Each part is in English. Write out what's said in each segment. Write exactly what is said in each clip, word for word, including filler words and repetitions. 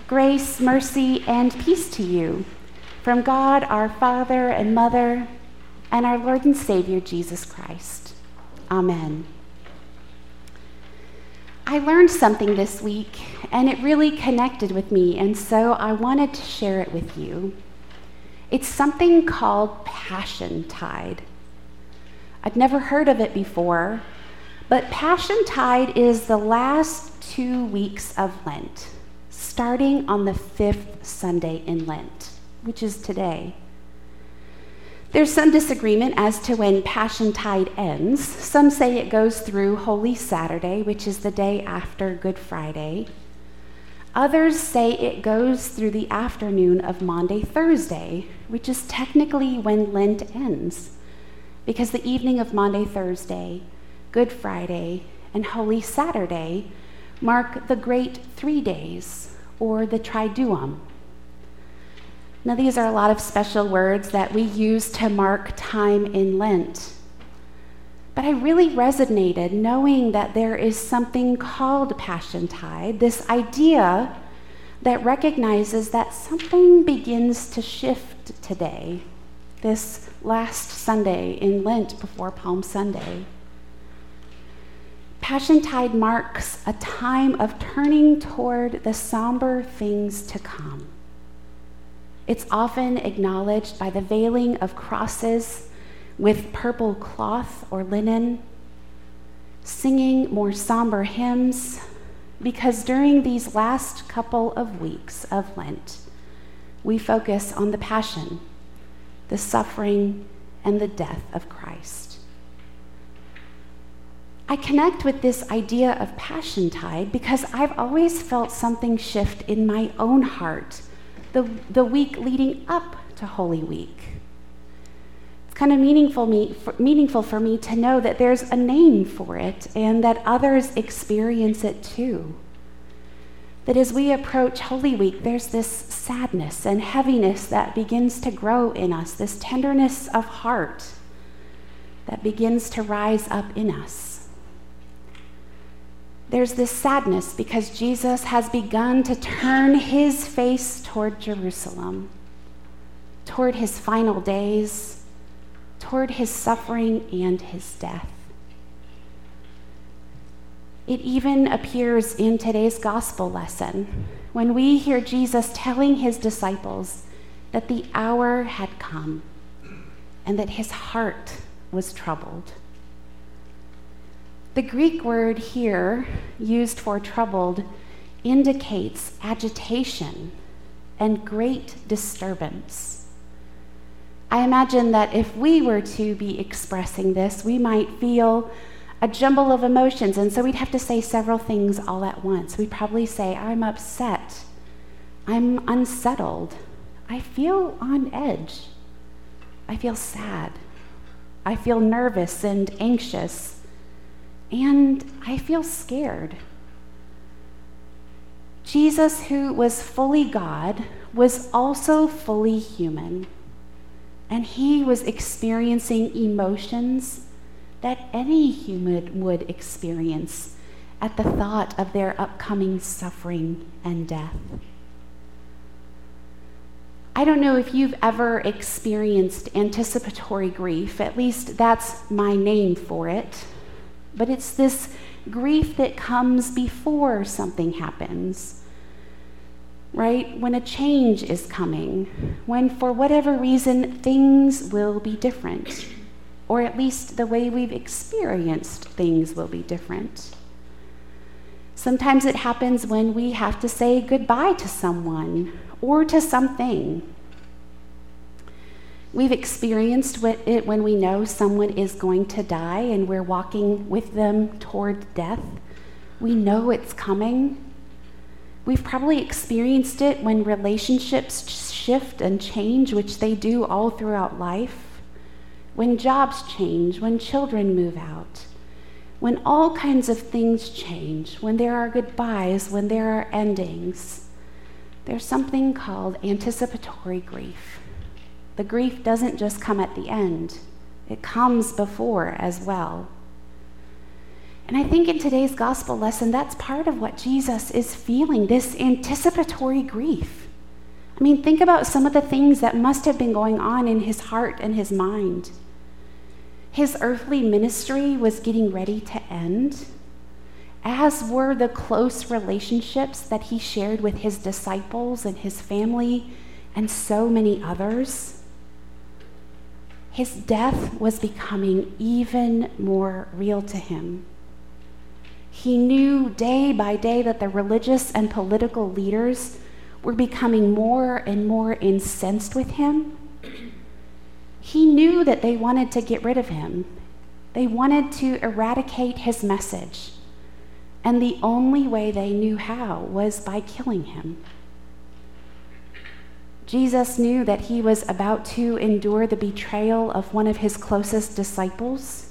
Grace, mercy, and peace to you from God, our Father and Mother, and our Lord and Savior, Jesus Christ. Amen. I learned something this week, and it really connected with me, and so I wanted to share it with you. It's something called Passiontide. I'd never heard of it before, but Passiontide is the last two weeks of Lent, starting on the fifth Sunday in Lent, which is today. There's some disagreement as to when Passiontide ends. Some say it goes through Holy Saturday, which is the day after Good Friday. Others say it goes through the afternoon of Maundy Thursday, which is technically when Lent ends, because the evening of Maundy Thursday, Good Friday, and Holy Saturday mark the great three days, or the Triduum. Now, these are a lot of special words that we use to mark time in Lent. But I really resonated knowing that there is something called Passiontide, this idea that recognizes that something begins to shift today, this last Sunday in Lent before Palm Sunday. Passiontide marks a time of turning toward the somber things to come. It's often acknowledged by the veiling of crosses with purple cloth or linen, singing more somber hymns, because during these last couple of weeks of Lent, we focus on the passion, the suffering, and the death of Christ. I connect with this idea of Passiontide because I've always felt something shift in my own heart the, the week leading up to Holy Week. It's kind of meaningful, me, for, meaningful for me to know that there's a name for it and that others experience it too. That as we approach Holy Week, there's this sadness and heaviness that begins to grow in us, this tenderness of heart that begins to rise up in us. There's this sadness because Jesus has begun to turn his face toward Jerusalem, toward his final days, toward his suffering and his death. It even appears in today's gospel lesson when we hear Jesus telling his disciples that the hour had come and that his heart was troubled. The Greek word here, used for troubled, indicates agitation and great disturbance. I imagine that if we were to be expressing this, we might feel a jumble of emotions, and so we'd have to say several things all at once. We'd probably say, I'm upset, I'm unsettled, I feel on edge, I feel sad, I feel nervous and anxious, and I feel scared. Jesus, who was fully God, was also fully human, and he was experiencing emotions that any human would experience at the thought of their upcoming suffering and death. I don't know if you've ever experienced anticipatory grief, at least that's my name for it. But it's this grief that comes before something happens, right? When a change is coming, when for whatever reason things will be different, or at least the way we've experienced things will be different. Sometimes it happens when we have to say goodbye to someone or to something. We've experienced it when we know someone is going to die and we're walking with them toward death. We know it's coming. We've probably experienced it when relationships shift and change, which they do all throughout life. When jobs change, when children move out, when all kinds of things change, when there are goodbyes, when there are endings. There's something called anticipatory grief. The grief doesn't just come at the end, it comes before as well. And I think in today's gospel lesson, that's part of what Jesus is feeling, this anticipatory grief. I mean, think about some of the things that must have been going on in his heart and his mind. His earthly ministry was getting ready to end, as were the close relationships that he shared with his disciples and his family and so many others. His death was becoming even more real to him. He knew day by day that the religious and political leaders were becoming more and more incensed with him. He knew that they wanted to get rid of him. They wanted to eradicate his message. And the only way they knew how was by killing him. Jesus knew that he was about to endure the betrayal of one of his closest disciples.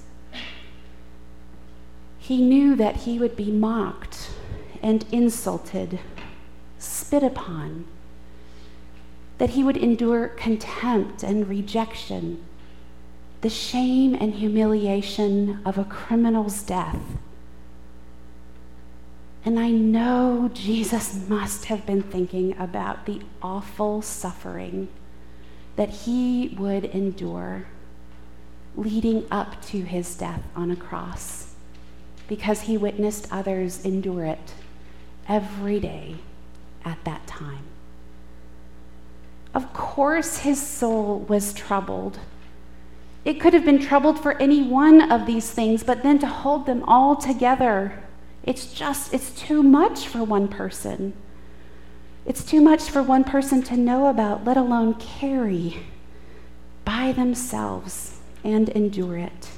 He knew that he would be mocked and insulted, spit upon, that he would endure contempt and rejection, the shame and humiliation of a criminal's death. And I know Jesus must have been thinking about the awful suffering that he would endure leading up to his death on a cross, because he witnessed others endure it every day at that time. Of course, his soul was troubled. It could have been troubled for any one of these things, but then to hold them all together, it's just, it's too much for one person. It's too much for one person to know about, let alone carry by themselves and endure it.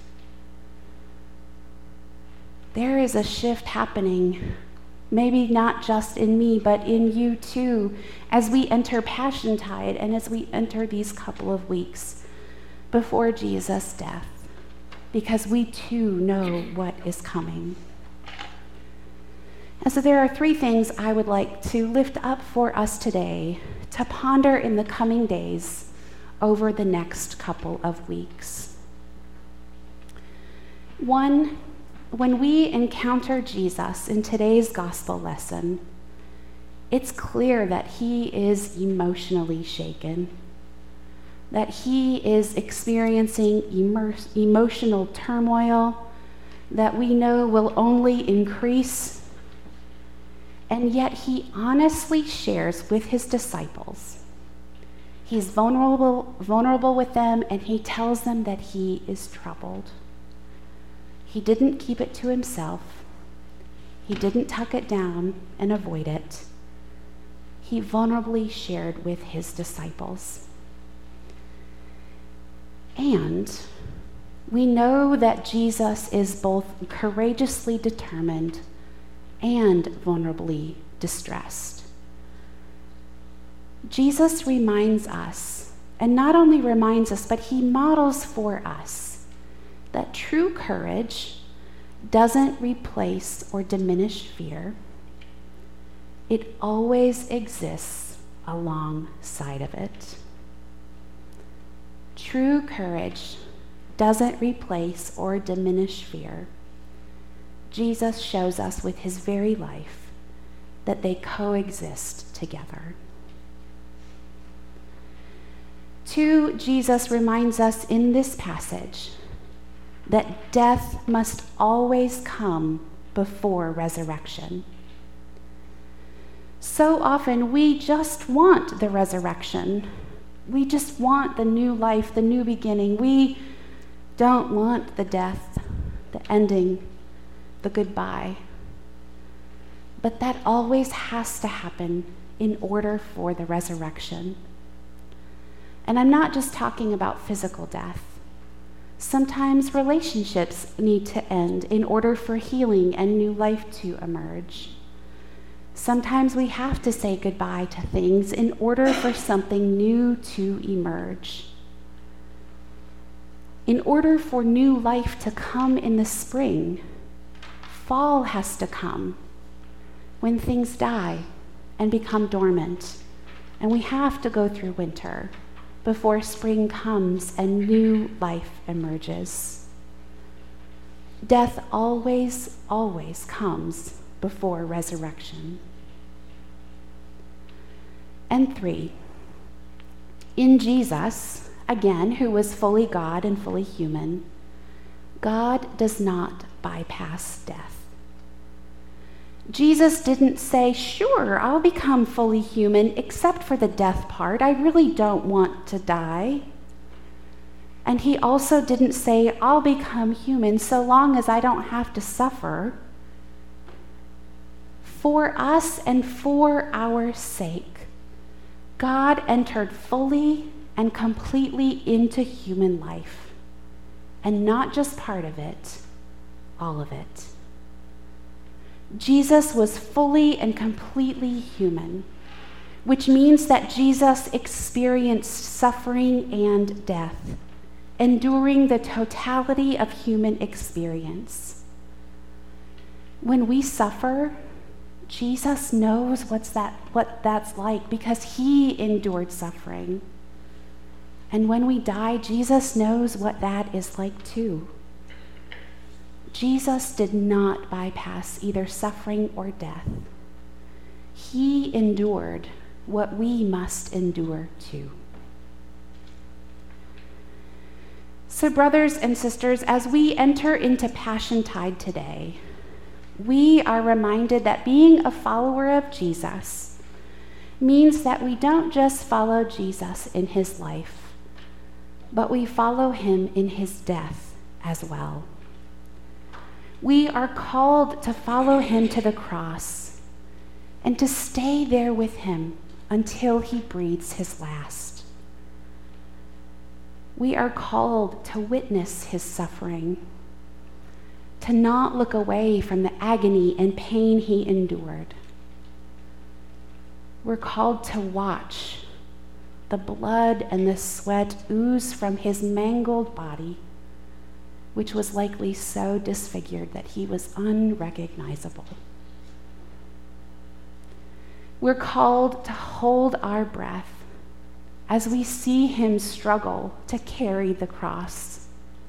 There is a shift happening, maybe not just in me, but in you too, as we enter Passiontide and as we enter these couple of weeks before Jesus' death, because we too know what is coming. And so there are three things I would like to lift up for us today to ponder in the coming days over the next couple of weeks. One, when we encounter Jesus in today's gospel lesson, it's clear that he is emotionally shaken, that he is experiencing immer- emotional turmoil that we know will only increase. And yet he honestly shares with his disciples. He's vulnerable, vulnerable with them, and he tells them that he is troubled. He didn't keep it to himself. He didn't tuck it down and avoid it. He vulnerably shared with his disciples. And we know that Jesus is both courageously determined and vulnerably distressed. Jesus reminds us, and not only reminds us, but he models for us, that true courage doesn't replace or diminish fear. It always exists alongside of it. True courage doesn't replace or diminish fear. Jesus shows us with his very life that they coexist together. Two, Jesus reminds us in this passage that death must always come before resurrection. So often we just want the resurrection. We just want the new life, the new beginning. We don't want the death, the ending, the goodbye. But that always has to happen in order for the resurrection. And I'm not just talking about physical death. Sometimes relationships need to end in order for healing and new life to emerge. Sometimes we have to say goodbye to things in order for something new to emerge. In order for new life to come in the spring, fall has to come when things die and become dormant, and we have to go through winter before spring comes and new life emerges. Death always, always comes before resurrection. And three, in Jesus, again, who was fully God and fully human, God does not bypass death. Jesus didn't say, sure, I'll become fully human, except for the death part. I really don't want to die. And he also didn't say, I'll become human so long as I don't have to suffer. For us and for our sake, God entered fully and completely into human life, and not just part of it, all of it. Jesus was fully and completely human, which means that Jesus experienced suffering and death, enduring the totality of human experience. When we suffer, Jesus knows what's that, what that's like because he endured suffering. And when we die, Jesus knows what that is like too. Jesus did not bypass either suffering or death. He endured what we must endure too. So, brothers and sisters, as we enter into Passiontide today, we are reminded that being a follower of Jesus means that we don't just follow Jesus in his life, but we follow him in his death as well. We are called to follow him to the cross and to stay there with him until he breathes his last. We are called to witness his suffering, to not look away from the agony and pain he endured. We're called to watch the blood and the sweat ooze from his mangled body, which was likely so disfigured that he was unrecognizable. We're called to hold our breath as we see him struggle to carry the cross.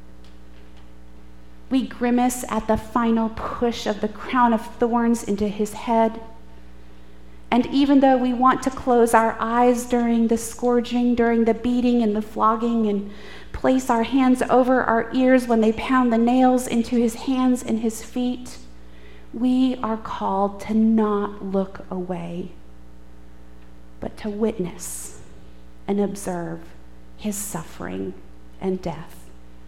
We grimace at the final push of the crown of thorns into his head. And even though we want to close our eyes during the scourging, during the beating and the flogging, and place our hands over our ears when they pound the nails into his hands and his feet, we are called to not look away, but to witness and observe his suffering and death.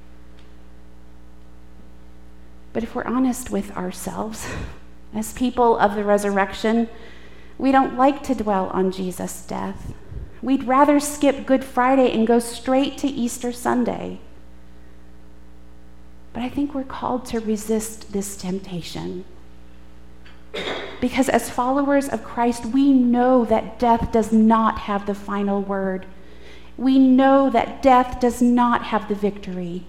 But if we're honest with ourselves, as people of the resurrection, we don't like to dwell on Jesus' death. We'd rather skip Good Friday and go straight to Easter Sunday. But I think we're called to resist this temptation. Because as followers of Christ, we know that death does not have the final word. We know that death does not have the victory.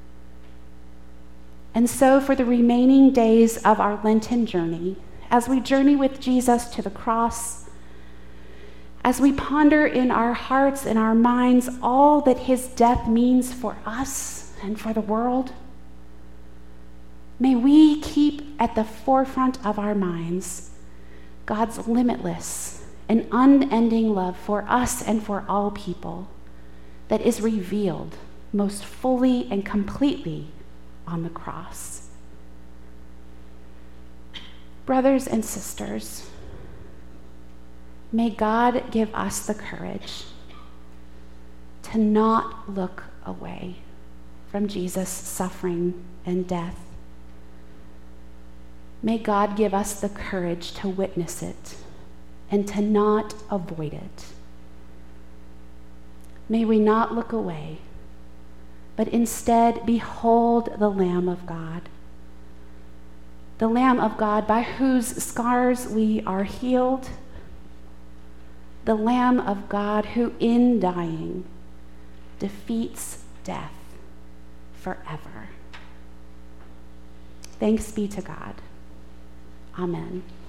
And so for the remaining days of our Lenten journey, as we journey with Jesus to the cross, as we ponder in our hearts and our minds all that his death means for us and for the world, may we keep at the forefront of our minds God's limitless and unending love for us and for all people that is revealed most fully and completely on the cross. Brothers and sisters, may God give us the courage to not look away from Jesus' suffering and death. May God give us the courage to witness it and to not avoid it. May we not look away, but instead behold the Lamb of God, the Lamb of God by whose scars we are healed, the Lamb of God who in dying defeats death forever. Thanks be to God. Amen.